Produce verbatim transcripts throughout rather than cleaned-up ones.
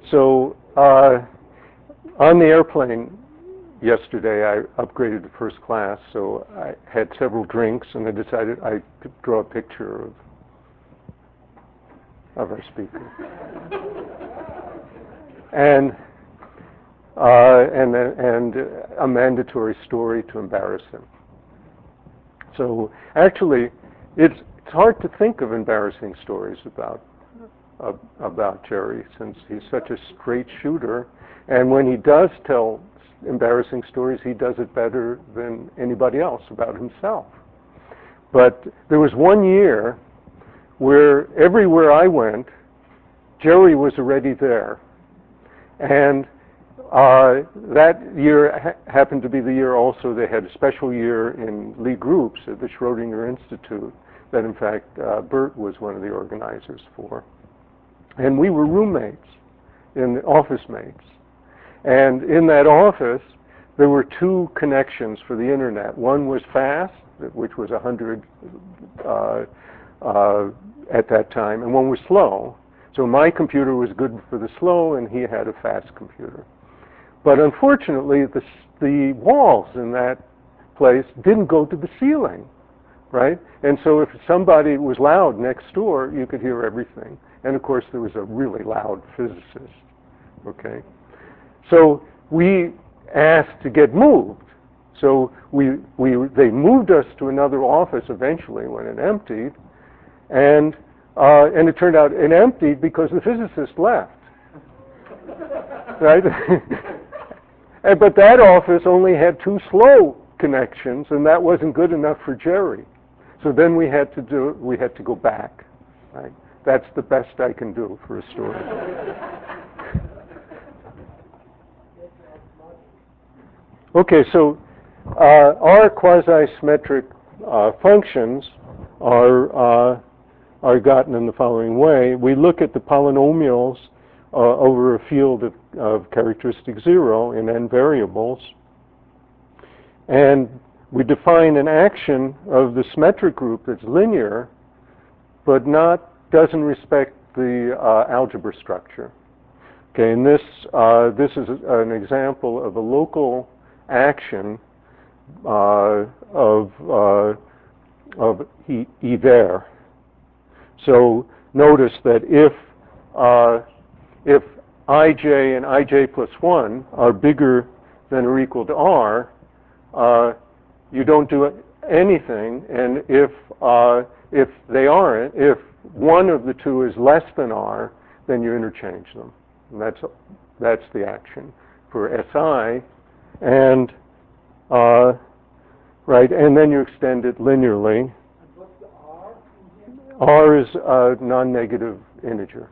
So uh, on the airplane yesterday, I upgraded to first class, so I had several drinks, and I decided I'd draw a picture of of our speaker. and uh, and and a mandatory story to embarrass him. So actually, it's it's hard to think of embarrassing stories about uh, about Jerry, since he's such a straight shooter, and when he does tell embarrassing stories, he does it better than anybody else about himself. But there was one year where everywhere I went, Jerry was already there. And uh, that year ha- happened to be the year also they had a special year in Lie groups at the Schrodinger Institute that, in fact, uh, Bert was one of the organizers for. And we were roommates, and office mates. And in that office, there were two connections for the internet. One was fast, which was one hundred uh, uh, at that time, and one was slow. So my computer was good for the slow, and he had a fast computer. But unfortunately, the, the walls in that place didn't go to the ceiling, right? And so if somebody was loud next door, you could hear everything. And of course, there was a really loud physicist, okay? So we asked to get moved. So we, we, they moved us to another office eventually when it emptied, and, uh, and it turned out it emptied because the physicist left, right? and, but that office only had two slow connections, and that wasn't good enough for Jerry. So then we had to do, we had to go back, right? That's the best I can do for a story. Okay, so uh, our quasi-symmetric uh, functions are uh, are gotten in the following way. We look at the polynomials uh, over a field of, of characteristic zero in n variables, and we define an action of the symmetric group that's linear, but not doesn't respect the uh, algebra structure. Okay, and this uh, this is an example of a local action uh, of uh, of e, e there. So notice that if uh, if ij and ij plus one are bigger than or equal to r, uh, you don't do anything, and if uh, if they aren't, if one of the two is less than r, then you interchange them, and that's that's the action for Si. And uh, right, and then you extend it linearly. And what's the R? R is a non-negative integer.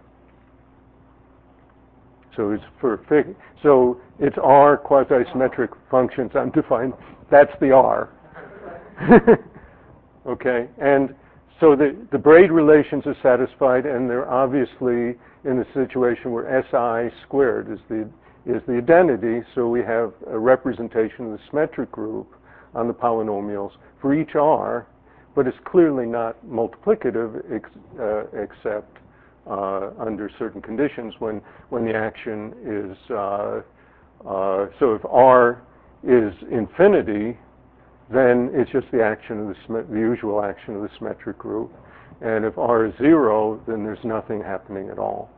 So it's for fig. So it's R quasi-symmetric functions undefined. That's the R. Okay, and so the the braid relations are satisfied, and they're obviously in a situation where Si squared is the is the identity, so we have a representation of the symmetric group on the polynomials for each R, but it's clearly not multiplicative ex, uh, except uh, under certain conditions when, when the action is, uh, uh, so if R is infinity, then it's just the action of the, the usual action of the symmetric group, and if R is zero, then there's nothing happening at all.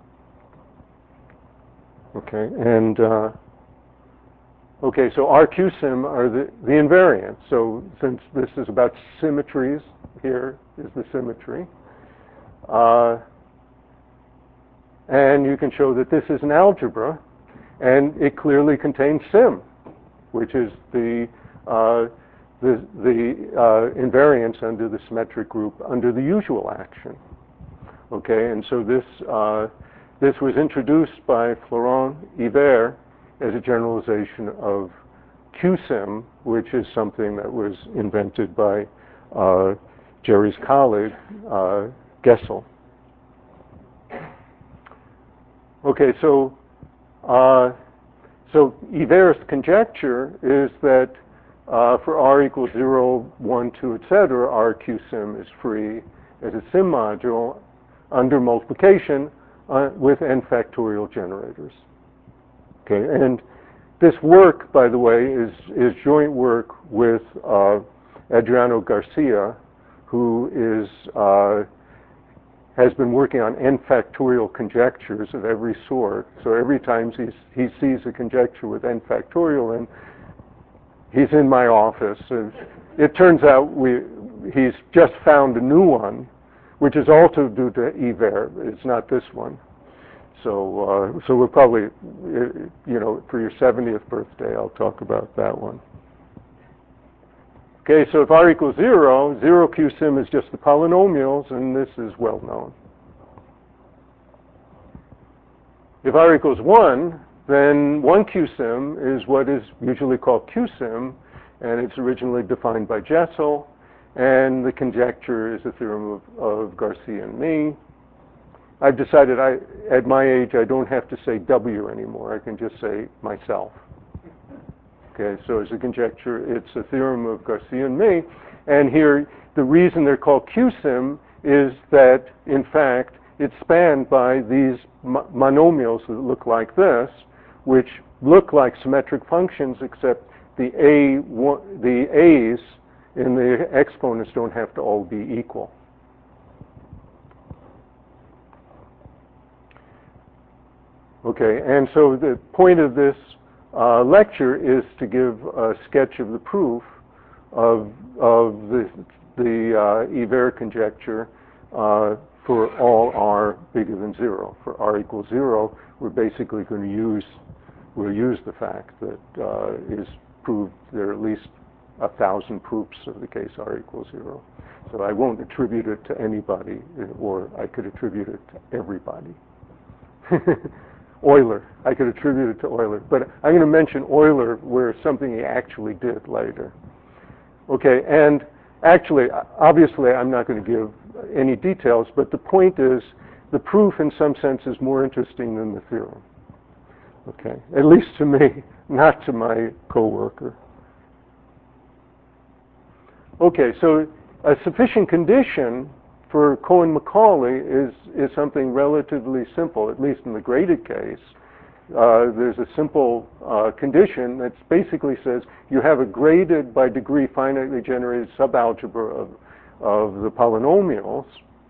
Okay, and uh, okay, so R Q sim are the, the invariants. So since this is about symmetries, here is the symmetry. Uh, and you can show that this is an algebra, and it clearly contains sim, which is the uh, the, the uh, invariance under the symmetric group under the usual action. Okay, and so this uh, This was introduced by Florent Hivert as a generalization of Q sim, which is something that was invented by uh, Jerry's colleague, uh, Gessel. Okay, so uh, so Hivert's conjecture is that uh, for R equals zero, one, two, et cetera, R Q sim is free as a sim module under multiplication uh, with n factorial generators. Okay, and this work, by the way, is, is joint work with uh, Adriano Garcia, who is uh, has been working on n factorial conjectures of every sort. So every time he's, he sees a conjecture with n factorial, and he's in my office. And it turns out we he's just found a new one, which is also due to E V E R. It's not this one. So, uh, so we'll probably, you know, for your seventieth birthday, I'll talk about that one. Okay, so if R equals zero, zero Q sim is just the polynomials, and this is well known. If R equals one, then one Q sim is what is usually called Q sim, and it's originally defined by Jessel, and the conjecture is a theorem of, of Garcia and me. I've decided I, at my age, I don't have to say W anymore. I can just say myself. Okay, so as a conjecture, it's a theorem of Garcia and me. And here, the reason they're called Q sim is that, in fact, it's spanned by these monomials that look like this, which look like symmetric functions, except the A, the A's in the exponents don't have to all be equal. Okay, and so the point of this uh, lecture is to give a sketch of the proof of, of the, the uh, E V E R conjecture uh, for all R bigger than zero. For R equals zero, we're basically going to use, we'll use the fact that uh, is proved there are at least a thousand proofs of the case R equals zero. So I won't attribute it to anybody, or I could attribute it to everybody. Euler. I could attribute it to Euler. But I'm going to mention Euler where something he actually did later. Okay, and actually, obviously, I'm not going to give any details, but the point is the proof in some sense is more interesting than the theorem. Okay, at least to me, not to my coworker. Okay, so a sufficient condition for Cohen-Macaulay is, is something relatively simple, at least in the graded case. Uh, there's a simple uh, condition that basically says you have a graded by degree finitely generated subalgebra of, of the polynomials,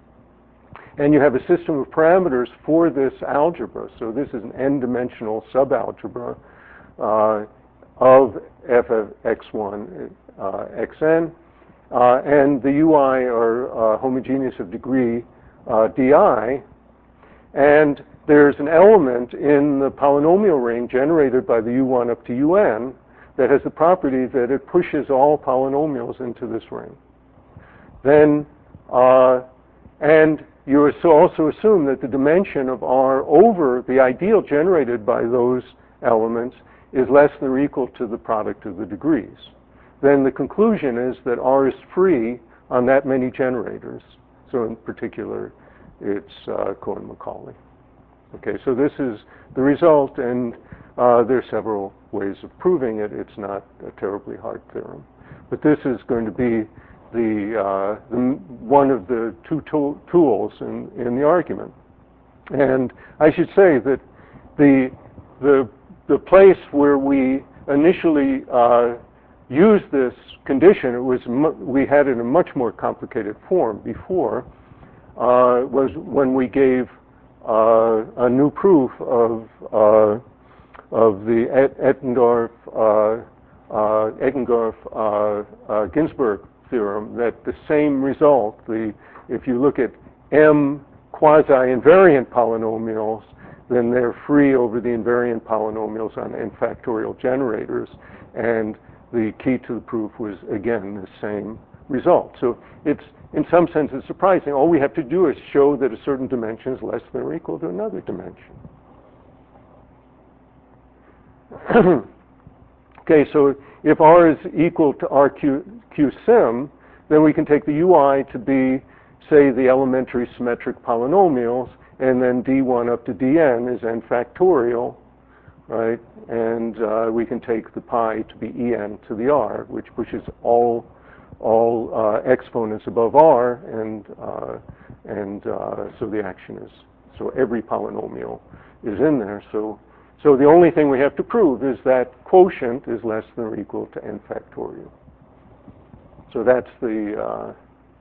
and you have a system of parameters for this algebra. So this is an n-dimensional subalgebra uh, of f of x one, uh, xn. Uh, and the U I are uh, homogeneous of degree uh, di, and there's an element in the polynomial ring generated by the U one up to U n that has the property that it pushes all polynomials into this ring. Then, uh, and you also assume that the dimension of R over the ideal generated by those elements is less than or equal to the product of the degrees. Then the conclusion is that R is free on that many generators. So in particular, it's uh, Cohen-Macaulay. Okay, so this is the result, and uh, there are several ways of proving it. It's not a terribly hard theorem. But this is going to be the, uh, the one of the two tool, tools in, in the argument. And I should say that the, the, the place where we initially uh, use this condition, it was mu- we had it in a much more complicated form before, uh, was when we gave uh, a new proof of uh, of the Et- Eppendorf uh, uh, Eppendorf uh, uh, Ginzburg theorem, that the same result, the if you look at M quasi-invariant polynomials, then they're free over the invariant polynomials on n factorial generators, and the key to the proof was, again, the same result. So it's, in some sense, it's surprising. All we have to do is show that a certain dimension is less than or equal to another dimension. Okay, so if R is equal to R Q, Q sim, then we can take the U I to be, say, the elementary symmetric polynomials, and then d one up to dn is n factorial, right? And uh, we can take the pi to be en to the r, which pushes all all uh, exponents above r, and uh, and uh, so the action is So every polynomial is in there. So, so the only thing we have to prove is that quotient is less than or equal to n factorial. So that's the... Uh,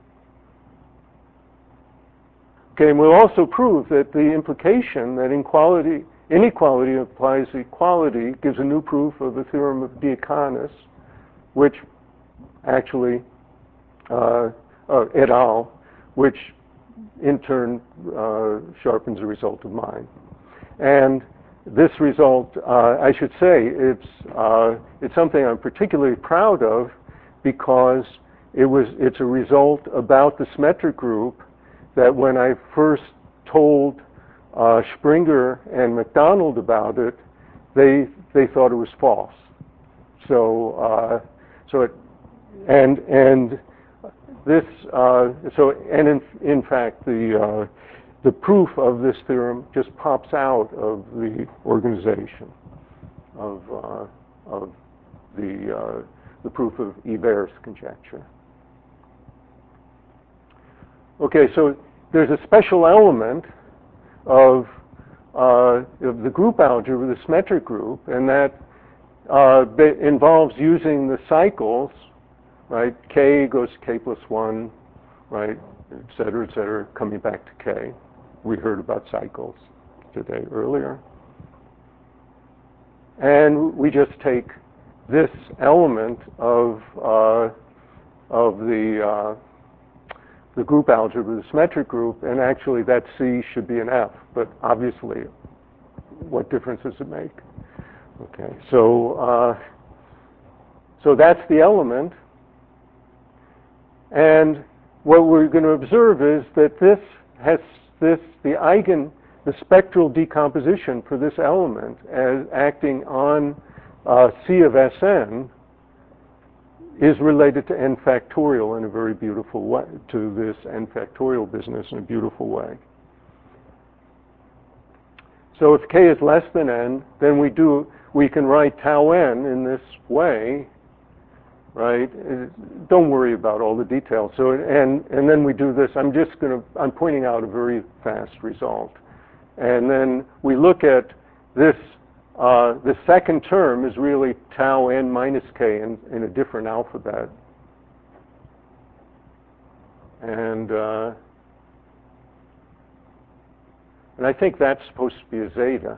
okay, and we'll also prove that the implication that inequality, inequality implies equality gives a new proof of the theorem of Diaconis, which actually, uh, uh, et al., which in turn uh, sharpens the result of mine. And this result, uh, I should say, it's, uh, it's something I'm particularly proud of because it was, it's a result about the symmetric group that when I first told uh, Springer and MacDonald about it, they, they thought it was false. So, uh, so it, and, and this, uh, so, and in, in fact, the, uh, the proof of this theorem just pops out of the organization of, uh, of the, uh, the proof of Hivert's conjecture. Okay, so there's a special element of, uh, of the group algebra, the symmetric group, and that uh, involves using the cycles, right? K goes to K plus one, right, et cetera, et cetera, coming back to K. We heard about cycles today earlier. And we just take this element of, uh, of the, uh, the group algebra, the symmetric group, and actually that C should be an F, but obviously, what difference does it make? Okay, so, uh, so that's the element. And what we're going to observe is that this has this, the eigen, the spectral decomposition for this element as acting on uh, C of Sn is related to n factorial in a very beautiful way, to this n factorial business in a beautiful way. So if k is less than n, then we do, we can write tau n in this way, right? Don't worry about all the details. So, and, and then we do this, I'm just going to, I'm pointing out a very fast result. And then we look at this, uh, the second term is really tau n minus k in, in a different alphabet. And, uh, and I think that's supposed to be a zeta,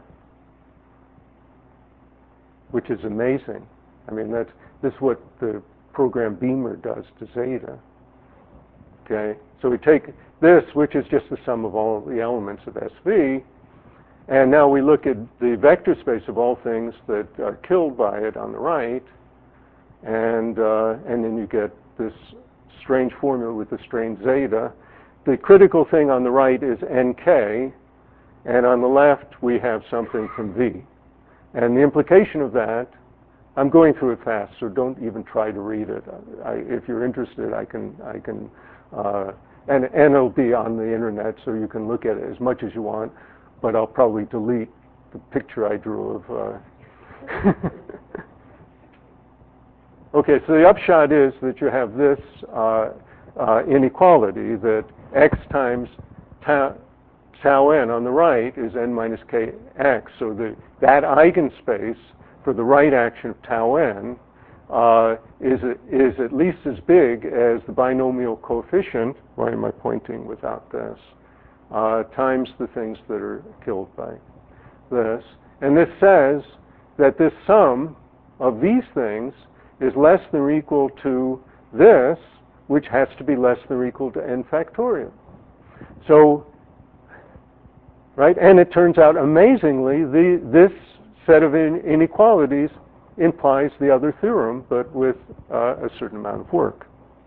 which is amazing. I mean, that's, this is what the program Beamer does to zeta. Okay, so we take this, which is just the sum of all the elements of S V, and now we look at the vector space of all things that are killed by it on the right, and uh, and then you get this strange formula with the strange zeta. The critical thing on the right is N K, and on the left we have something from V. And the implication of that, I'm going through it fast, so don't even try to read it. I, if you're interested, I can, I can, uh, and, and it'll be on the internet, so you can look at it as much as you want, but I'll probably delete the picture I drew of, uh... Okay, so the upshot is that you have this uh, uh, inequality that x times tau, tau n on the right is n minus kx, so the, that eigenspace for the right action of tau n uh, is, is at least as big as the binomial coefficient, why am I pointing without this, uh, times the things that are killed by this. And this says that this sum of these things is less than or equal to this, which has to be less than or equal to n factorial. So, right, and it turns out amazingly, the, this set of in inequalities implies the other theorem, but with uh, a certain amount of work.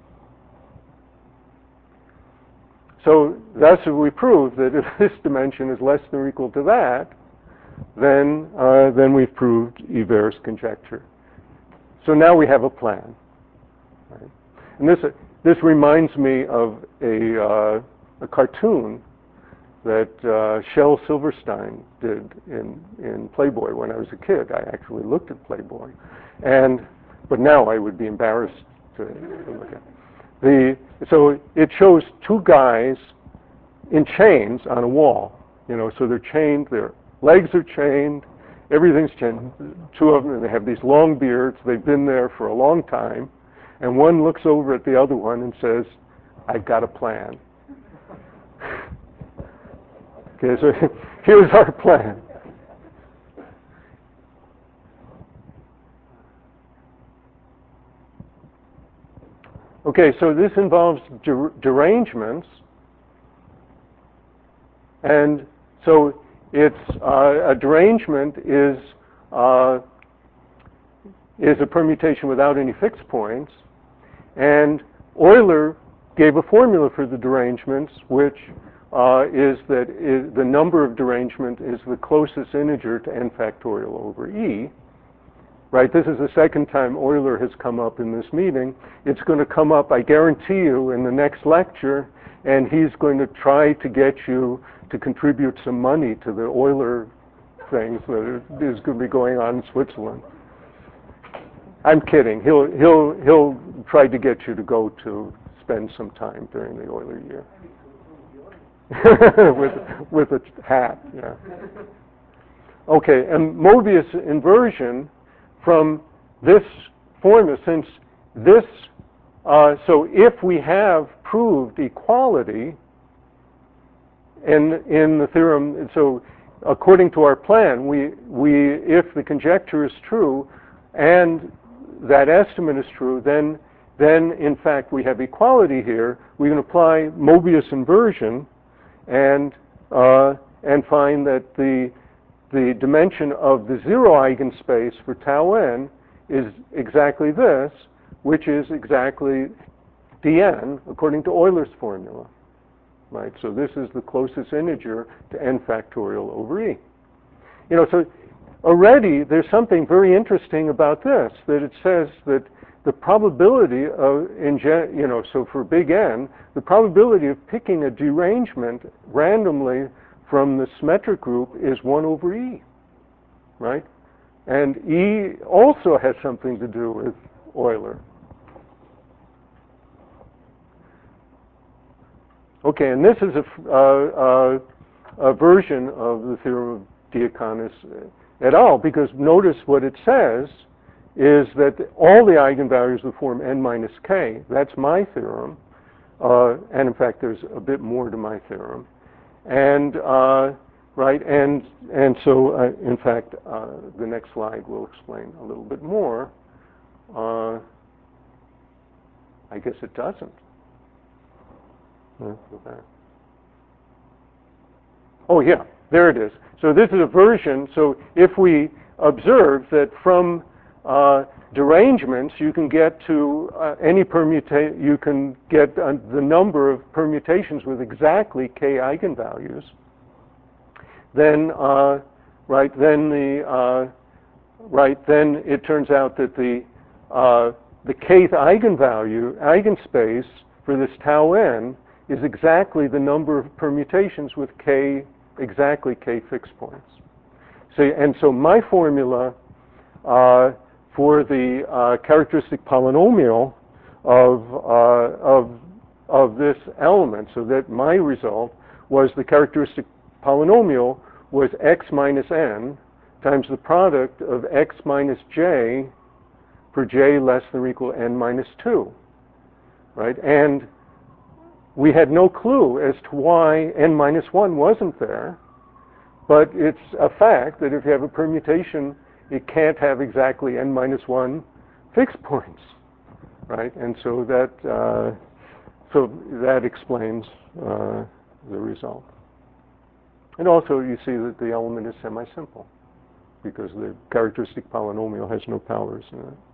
So thus we prove that if this dimension is less than or equal to that, then, uh, then we've proved Hivert's conjecture. So now we have a plan. Right? And this, this reminds me of a, uh, a cartoon that uh, Shel Silverstein did in, in Playboy when I was a kid. I actually looked at Playboy. And, but now I would be embarrassed to, to look at. The, so it shows two guys in chains on a wall. You know, so they're chained, their legs are chained, everything's chained. Two of them, and they have these long beards. They've been there for a long time. And one looks over at the other one and says, I've got a plan. Okay, so here's our plan. Okay, so this involves der- derangements. And so it's uh, a derangement is uh, is a permutation without any fixed points. And Euler gave a formula for the derangements, which uh, is that is the number of derangement is the closest integer to n factorial over e. Right? This is the second time Euler has come up in this meeting. It's going to come up, I guarantee you, in the next lecture, and he's going to try to get you to contribute some money to the Euler things that is going to be going on in Switzerland. I'm kidding. He'll he'll he'll try to get you to go to spend some time during the Euler year with with a hat. Yeah. Okay, and Mobius inversion from this formula, since this, uh, so if we have proved equality in in the theorem, so according to our plan, we we if the conjecture is true and that estimate is true, then then in fact we have equality here. We can apply Mobius inversion and uh, and find that the the dimension of the zero eigenspace for tau n is exactly this, which is exactly dn according to Euler's formula. Right? So this is the closest integer to n factorial over e. You know, so already there's something very interesting about this, that it says that the probability of, in gen, you know, so for big N, the probability of picking a derangement randomly from the symmetric group is one over E, right? And E also has something to do with Euler. Okay, and this is a, uh, uh, a version of the theorem of Diaconis et al., because notice what it says is that all the eigenvalues will form n minus k. That's my theorem. Uh, and in fact, there's a bit more to my theorem. And, uh, right, and, and so, uh, in fact, uh, the next slide will explain a little bit more. Uh, I guess it doesn't. Go back. Oh, yeah, there it is. So this is a version. So if we observe that from uh, derangements you can get to uh, any permutation, you can get uh, the number of permutations with exactly k eigenvalues, then uh, right then the uh, right then it turns out that the uh, the kth eigenvalue eigenspace for this tau n is exactly the number of permutations with k, exactly k fixed points. So, and so my formula uh, for the uh, characteristic polynomial of, uh, of, of this element, so that my result was the characteristic polynomial was x minus n times the product of x minus j for j less than or equal to n minus two, right? And we had no clue as to why n minus one wasn't there, but it's a fact that if you have a permutation, it can't have exactly n minus one fixed points, right? And so that uh, so that explains uh, the result. And also, you see that the element is semi-simple because the characteristic polynomial has no powers in it.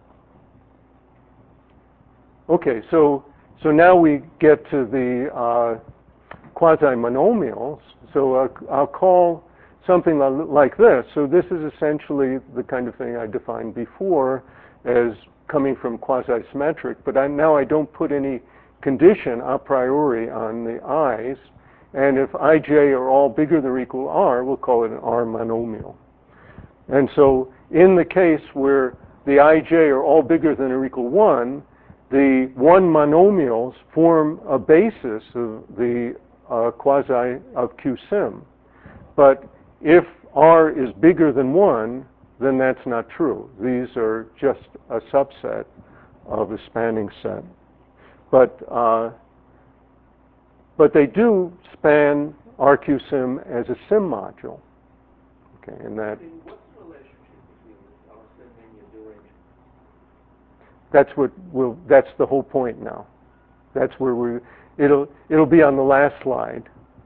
Okay, so. So now we get to the uh, quasi-monomials. So uh, I'll call something like this. So this is essentially the kind of thing I defined before as coming from quasi-symmetric, but I, now I don't put any condition a priori on the i's. And if ij are all bigger than or equal to r, we'll call it an R monomial. And so in the case where the ij are all bigger than or equal to one, the one monomials form a basis of the uh, quasi of Q sim. but if R is bigger than one, then that's not true. These are just a subset of a spanning set. But, uh, but they do span R Q sim as a sim module. Okay, and that. What's the relationship between our sim and your derangement? That's what we'll, that's the whole point now. That's where we, it'll, it'll be on the last slide.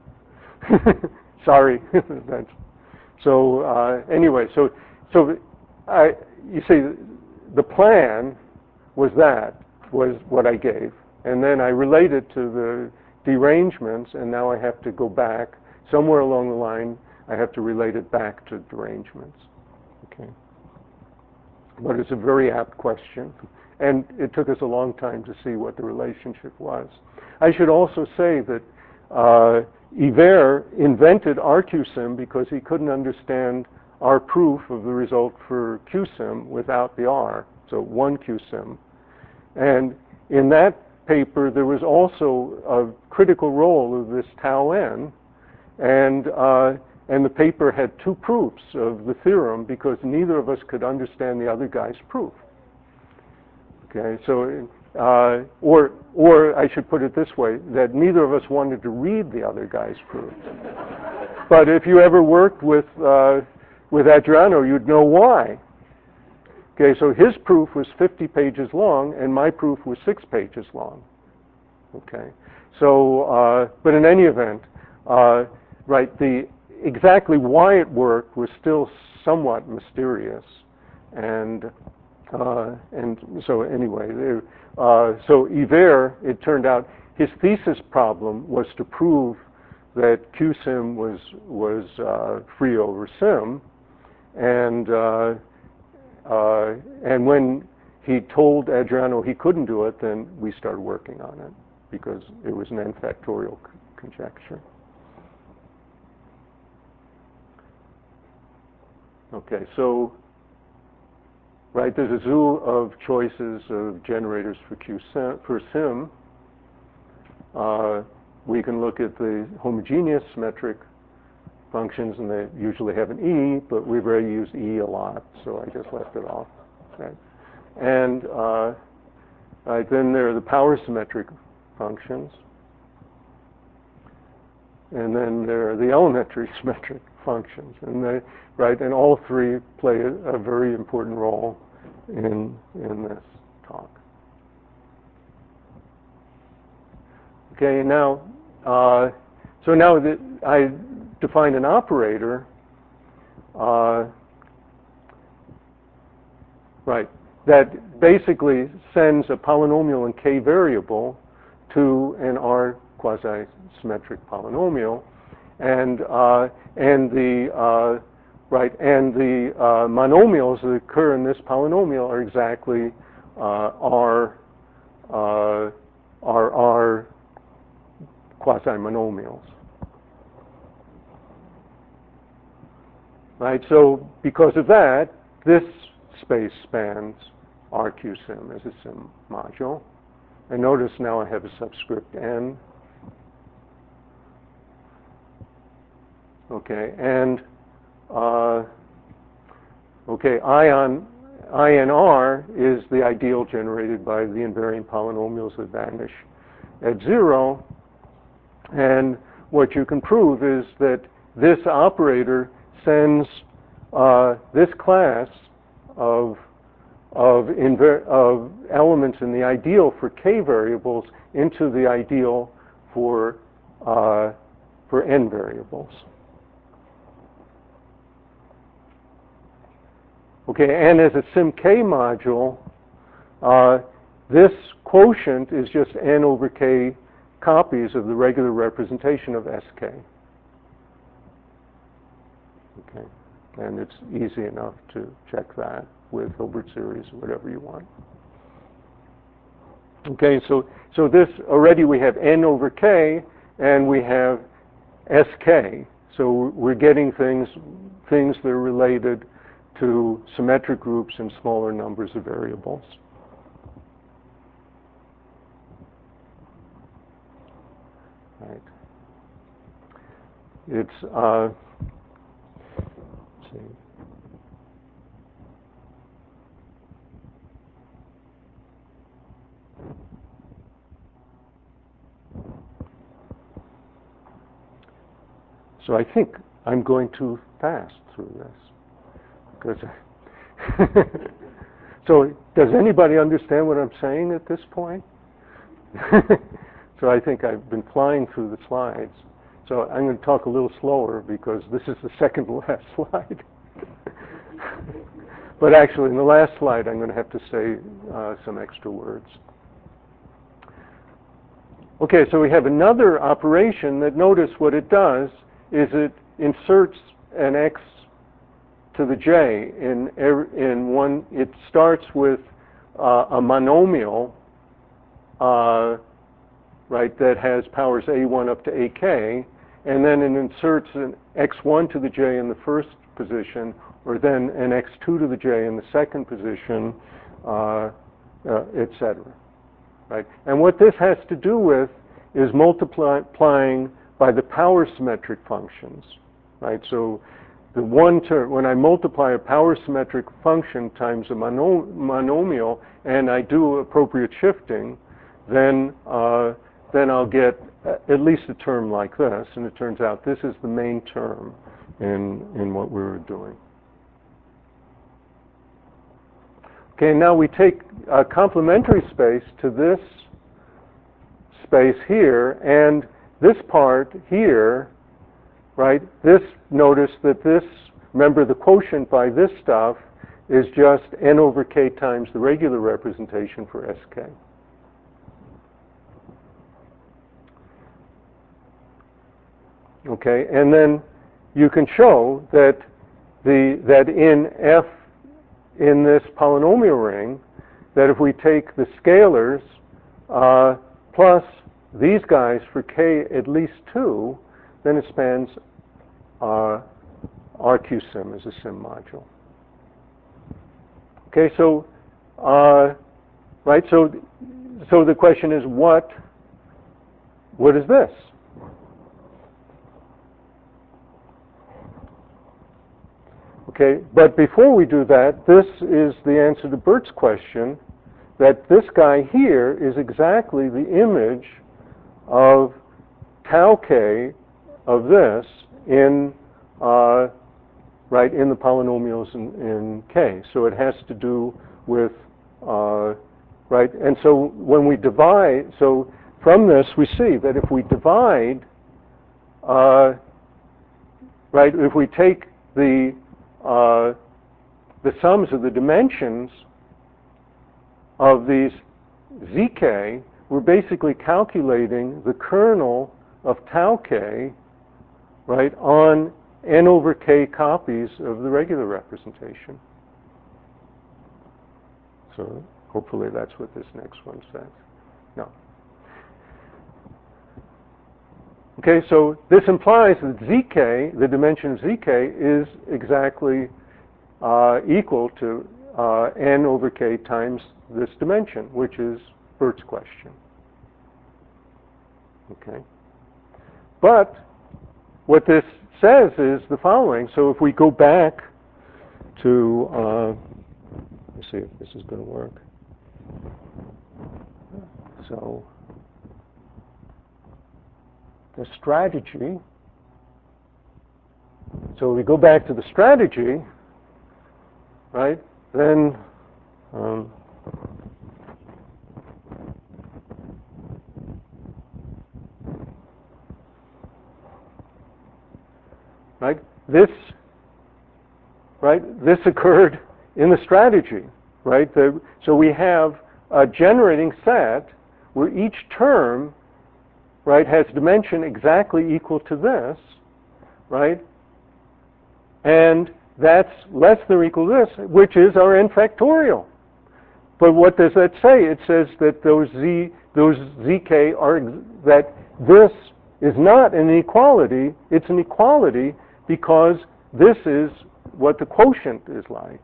Sorry. That's, so uh, anyway, so, so I, you see, the plan was that, was what I gave. And then I related to the derangements, and now I have to go back. Somewhere along the line, I have to relate it back to derangements. Okay. But it's a very apt question. And it took us a long time to see what the relationship was. I should also say that uh, Hiver invented R Q sim because he couldn't understand our proof of the result for Q sim without the R, so one Q sim. And in that paper, there was also a critical role of this tau n, and uh, and the paper had two proofs of the theorem because neither of us could understand the other guy's proof. Okay, so, uh, or, or I should put it this way, that neither of us wanted to read the other guy's proof. But if you ever worked with, uh, with Adriano, you'd know why. Okay, so his proof was fifty pages long, and my proof was six pages long. Okay, so, uh, but in any event, uh, right, the exactly why it worked was still somewhat mysterious, and uh, and so anyway, uh, so Hiver, it turned out his thesis problem was to prove that Q sim was was uh, free over sim, and uh, uh, and when he told Adriano he couldn't do it, then we started working on it because it was an n factorial c- conjecture. Okay, so. Right, there's a zoo of choices of generators for Q sim, for sim. Uh, we can look at the homogeneous symmetric functions, and they usually have an E, but we've already used E a lot, so I just left it off. Right. And uh, right, then there are the power symmetric functions, and then there are the elementary symmetric functions, and they, right, and all three play a, a very important role in in this talk. Okay, and now, uh, so now that I define an operator, uh, right, that basically sends a polynomial in k variable to an R quasi-symmetric polynomial, and uh, and the uh, right and the uh, monomials that occur in this polynomial are exactly uh, R uh, are R quasi-monomials. Right. So because of that, this space spans R Q sim as a sim module. And notice now I have a subscript n. Okay, and uh, okay, I on I N R is the ideal generated by the invariant polynomials that vanish at zero. And what you can prove is that this operator sends uh, this class of of, inver- of elements in the ideal for k variables into the ideal for uh, for n variables. Okay, and as a sim-k module, uh, this quotient is just n over k copies of the regular representation of S K. Okay, and it's easy enough to check that with Hilbert series or whatever you want. Okay, so so this already we have n over k, and we have S K. So we're getting things things that are related to symmetric groups and smaller numbers of variables. Right. It's uh, see. So I think I'm going too fast through this. Because so does anybody understand what I'm saying at this point? So I think I've been flying through the slides. So I'm going to talk a little slower because this is the second to last slide. But actually, in the last slide, I'm going to have to say uh, some extra words. Okay, so we have another operation that, notice what it does is it inserts an x to the j in in one. It starts with uh, a monomial, uh, right, that has powers a one up to ak, and then it inserts an x one to the j in the first position, or then an x two to the j in the second position, uh, uh, et cetera. Right, and what this has to do with is multiplying by the power symmetric functions, right? So the one term, when I multiply a power symmetric function times a mono, monomial, and I do appropriate shifting, then uh, then I'll get at least a term like this, and it turns out this is the main term in in what we were doing. Okay, now we take a complementary space to this space here, and this part here, right, this, notice that this, remember the quotient by this stuff is just n over k times the regular representation for sk. Okay, and then you can show that the that in f, in this polynomial ring, that if we take the scalars uh, plus these guys for k at least two, then it spans uh, R Q sim as a sim module. Okay, so uh, right, so so the question is, what what is this? Okay, but before we do that, this is the answer to Bert's question, that this guy here is exactly the image of tau k of this in uh, right in the polynomials in, in k. So it has to do with uh, right, and so when we divide, so from this we see that if we divide, uh, right, if we take the uh, the sums of the dimensions of these zk, we're basically calculating the kernel of tau k, right, on n over k copies of the regular representation. So hopefully that's what this next one says. No. Okay, so this implies that zk, the dimension of zk, is exactly uh, equal to uh, n over k times this dimension, which is Bert's question. Okay. But what this says is the following. So if we go back to, uh, let's see if this is going to work. So the strategy. So we go back to the strategy, right? Then um, right? This, right? This occurred in the strategy, right? The, so we have a generating set where each term, right, has dimension exactly equal to this, right? And that's less than or equal to this, which is our n factorial. But what does that say? It says that those z, those zk are, that this is not an inequality, it's an equality because this is what the quotient is like.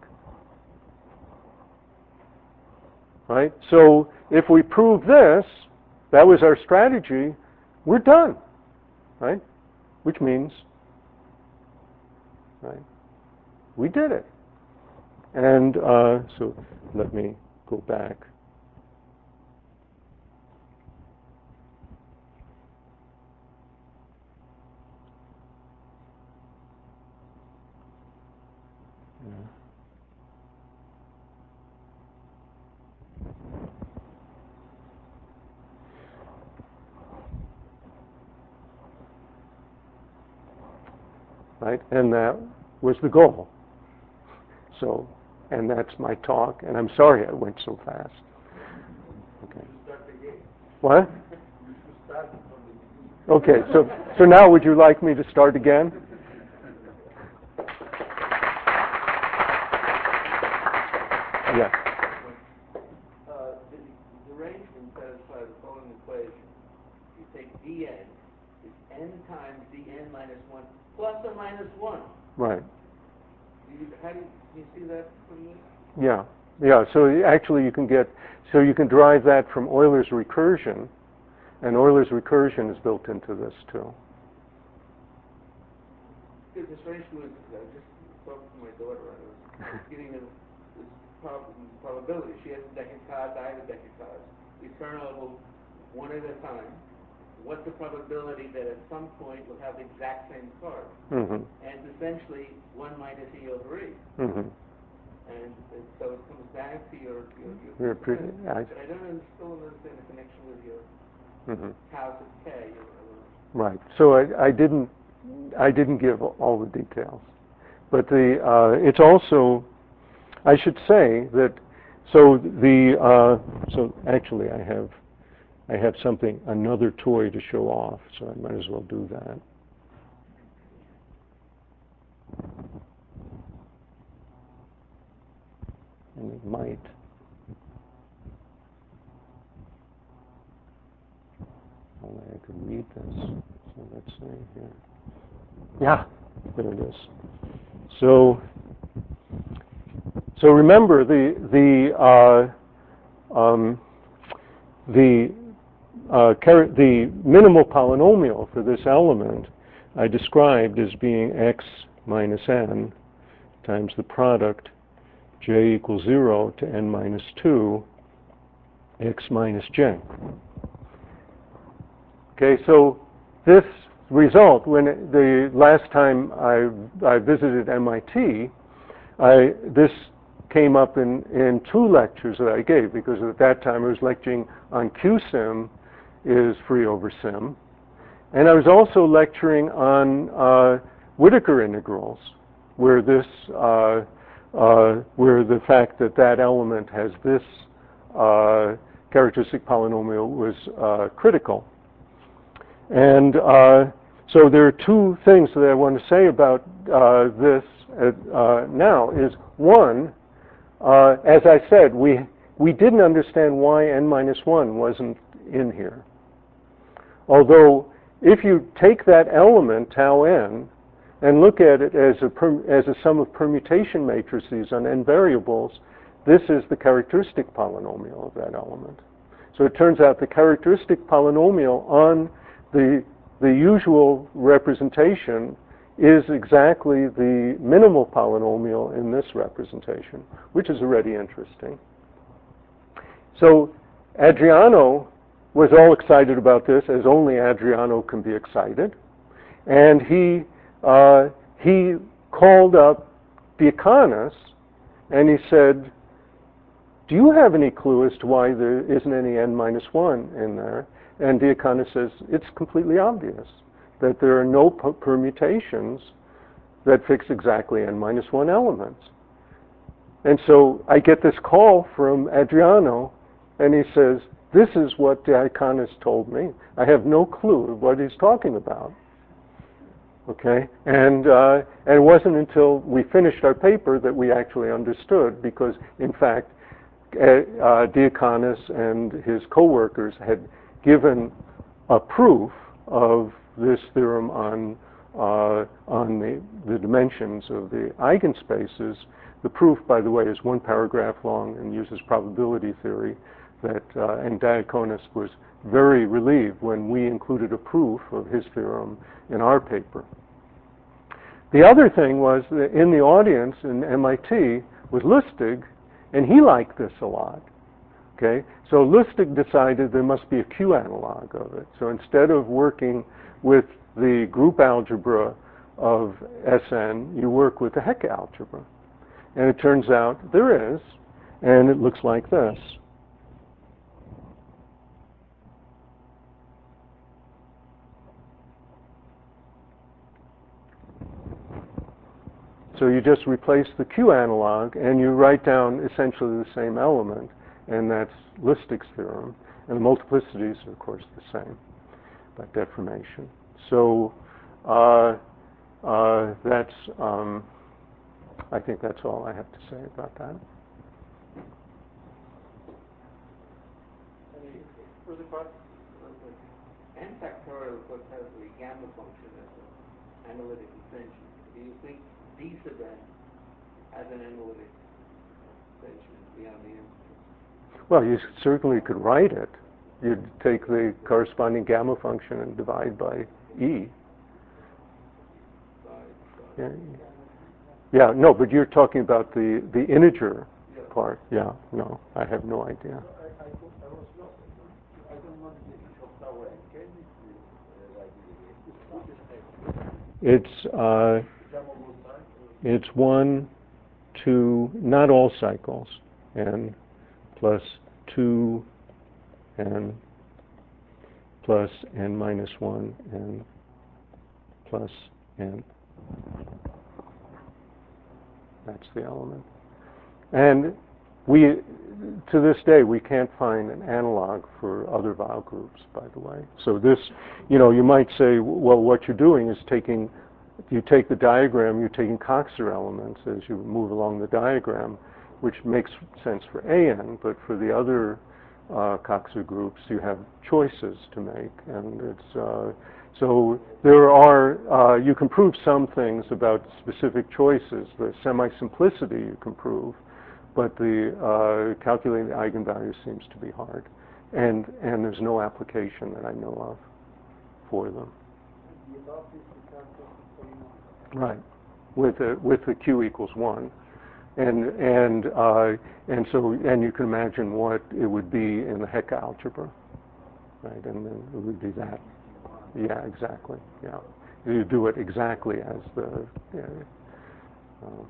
Right? So if we prove this, that was our strategy, we're done. Right? Which means, right? we did it. And uh, so let me go back. Yeah. Right, and that was the goal. So, and that's my talk, and I'm sorry I went so fast. Okay. What? Okay, so so now would you like me to start again? Yeah. Uh, the, the arrangement satisfies the following equation. You take dn, it's n times dn minus one, plus or minus one. Right. Do you, how do you, do you see that from this? Yeah. Yeah, so actually you can get, so you can derive that from Euler's recursion, and Euler's recursion is built into this too. Because this arrangement was, I just spoke to my daughter, I was getting this, this prob- probability. She has a deck of cards, I have a deck of cards. We turn over one at a time. What's the probability that at some point we'll have the exact same card? Mm-hmm. And it's essentially one minus E over E. Mm-hmm. And it, so it comes back to your... your, your Your pre- I, but I don't under, still understand the connection with your mm-hmm. house of K. Or, Right. So I, I didn't I didn't give all the details, but the uh, it's also, I should say that, so the uh, so actually I have I have something, another toy to show off, so I might as well do that. And it might. Only I could read this. So let's see here. Yeah, there it is. So, so remember the the uh, um, the uh, char- the minimal polynomial for this element I described as being x minus n times the product j equals zero to n minus two x minus j. Okay, so this result, when it, the last time I, I visited M I T, I, this came up in, in two lectures that I gave, because at that time I was lecturing on Q sim is free over sim, and I was also lecturing on uh, Whittaker integrals, where this, uh, uh, where the fact that that element has this uh, characteristic polynomial was uh, critical. And uh, so there are two things that I want to say about uh, this uh, now. Is one, uh, as I said, we we didn't understand why n minus one wasn't in here. Although, if you take that element tau n and look at it as a per, as a sum of permutation matrices on n variables, this is the characteristic polynomial of that element. So it turns out the characteristic polynomial on the the usual representation is exactly the minimal polynomial in this representation, which is already interesting. So Adriano was all excited about this, as only Adriano can be excited, and he uh, he called up Diaconis and he said, "Do you have any clue as to why there isn't any n minus one in there?" And Diaconis says, "It's completely obvious that there are no per- permutations that fix exactly n minus one elements." And so I get this call from Adriano, and he says, "This is what Diaconis told me. I have no clue what he's talking about." Okay, and uh, and it wasn't until we finished our paper that we actually understood, because in fact, uh, Diaconis and his co-workers had given a proof of this theorem on uh, on the, the dimensions of the eigenspaces. The proof, by the way, is one paragraph long and uses probability theory. That uh, and Diaconis was very relieved when we included a proof of his theorem in our paper. The other thing was that in the audience in M I T was Lustig, and he liked this a lot. Okay, so Lustig decided there must be a Q analog of it. So instead of working with the group algebra of S N, you work with the Hecke algebra. And it turns out there is, and it looks like this. So you just replace the Q analog and you write down essentially the same element, and that's Lustig's theorem. And the multiplicities are, of course, the same by deformation. So uh, uh, that's, um, I think that's all I have to say about that. Any further questions? N factorial, of course, has the gamma function as an analytic extension. Do you think D sub n has an analytic extension beyond the n? Well, you certainly could write it. You'd take the corresponding gamma function and divide by E. Yeah, yeah, no, but you're talking about the, the integer Yeah. part. Yeah, no, I have no idea. It's, uh, it's one, two, not all cycles, n plus two, n plus n minus one, n plus n. That's the element. And we, to this day, we can't find an analog for other Weil groups, by the way. So this, you know, you might say, well, what you're doing is taking, you take the diagram, you're taking Coxeter elements as you move along the diagram, which makes sense for A N, but for the other uh, Coxeter groups, you have choices to make. And it's, uh, so there are, uh, you can prove some things about specific choices. The semi-simplicity you can prove, but the uh, calculating the eigenvalues seems to be hard. And, and there's no application that I know of for them. Right, with a, with the Q equals one. And, and, uh, and so, and you can imagine what it would be in the Hecke algebra, right? And then it would be that. Yeah, exactly, yeah. You do it exactly as the, yeah, um,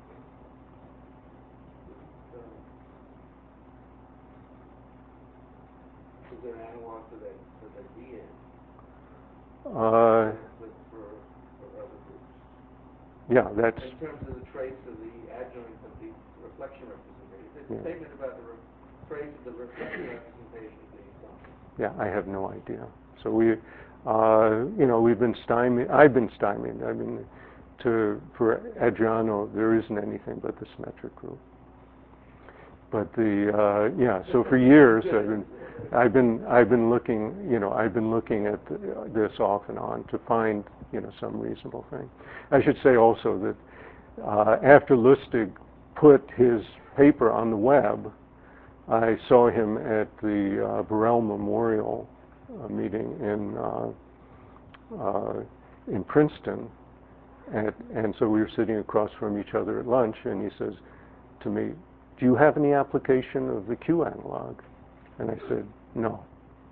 Is there an analog for that, for the D N? Uh, For, for, for other groups? yeah, that's, In terms of the trace of the adjoint of the reflection representation. It's a Yeah. statement about the re- trace of the reflection representation being something. yeah, I have no idea. So we, uh, you know, we've been stymied, I've been stymied. I mean, to, for Adriano, there isn't anything but the symmetric group. But the, uh, yeah, so for years I've been, I've been, I've been looking, you know, I've been looking at this off and on to find, you know, some reasonable thing. I should say also that uh, after Lustig put his paper on the web, I saw him at the uh, Burrell Memorial uh, meeting in uh, uh, in Princeton, and, and so we were sitting across from each other at lunch, and he says to me, "Do you have any application of the Q analog?" And I said, "No."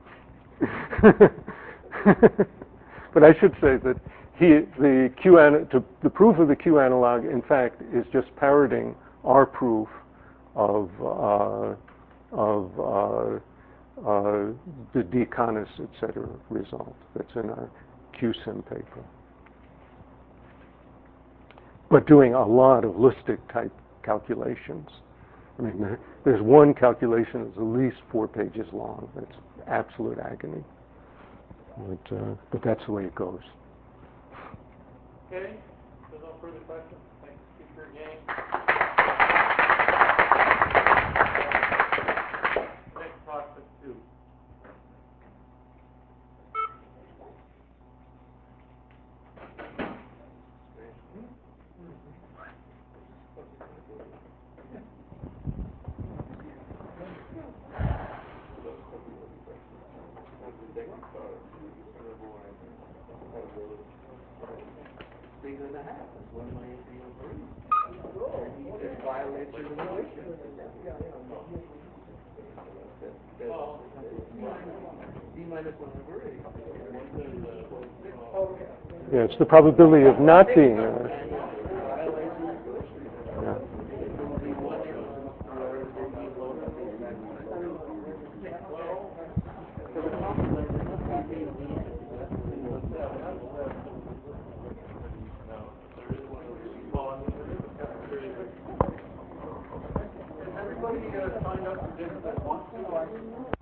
But I should say that he, the Q an, to, the proof of the Q analog, in fact, is just parroting our proof of uh, of uh, uh, the Diaconis, et cetera, result that's in our Q sim paper. But doing a lot of Lustig type calculations. I mean, there, there's one calculation that's at least four pages long. That's absolute agony. But, uh, but that's the way it goes. Okay, so no further questions. Thank you, speaker again. Next talk at two. Bigger than a half. one minus a over e. It violates your relation. D minus one over e. Yeah, it's the probability of not being. Uh, yeah. Everybody uh, signed up for this that wants to.